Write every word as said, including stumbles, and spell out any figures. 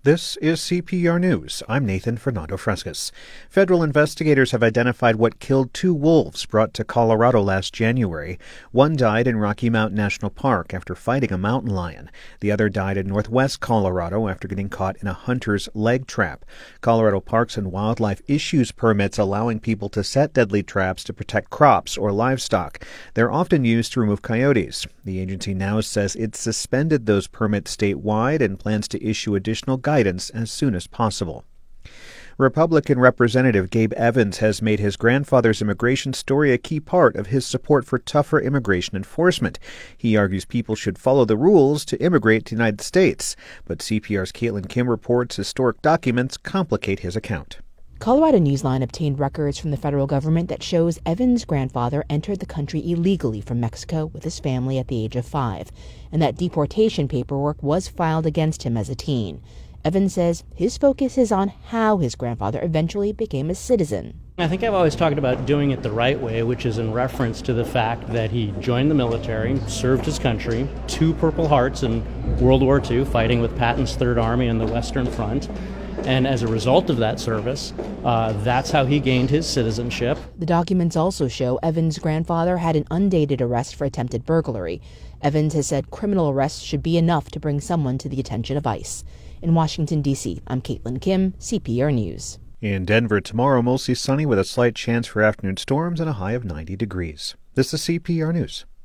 This is C P R News. I'm Nathan Fernando Frescas. Federal investigators have identified what killed two wolves brought to Colorado last January. One died in Rocky Mountain National Park after fighting a mountain lion. The other died in northwest Colorado after getting caught in a hunter's leg trap. Colorado Parks and Wildlife issues permits allowing people to set deadly traps to protect crops or livestock. They're often used to remove coyotes. The agency now says it's suspended those permits statewide and plans to issue additional guidance as soon as possible. Republican Representative Gabe Evans has made his grandfather's immigration story a key part of his support for tougher immigration enforcement. He argues people should follow the rules to immigrate to the United States, but C P R's Caitlin Kim reports historic documents complicate his account. Colorado Newsline obtained records from the federal government that shows Evans' grandfather entered the country illegally from Mexico with his family at the age of five, and that deportation paperwork was filed against him as a teen. Evans says his focus is on how his grandfather eventually became a citizen. I think I've always talked about doing it the right way, which is in reference to the fact that he joined the military, served his country, two Purple Hearts in World War Two, fighting with Patton's Third Army on the Western Front. And as a result of that service, uh, that's how he gained his citizenship. The documents also show Evans' grandfather had an undated arrest for attempted burglary. Evans has said criminal arrests should be enough to bring someone to the attention of ICE. In Washington, D C, I'm Caitlin Kim, C P R News. In Denver tomorrow, mostly sunny with a slight chance for afternoon storms and a high of ninety degrees. This is C P R News.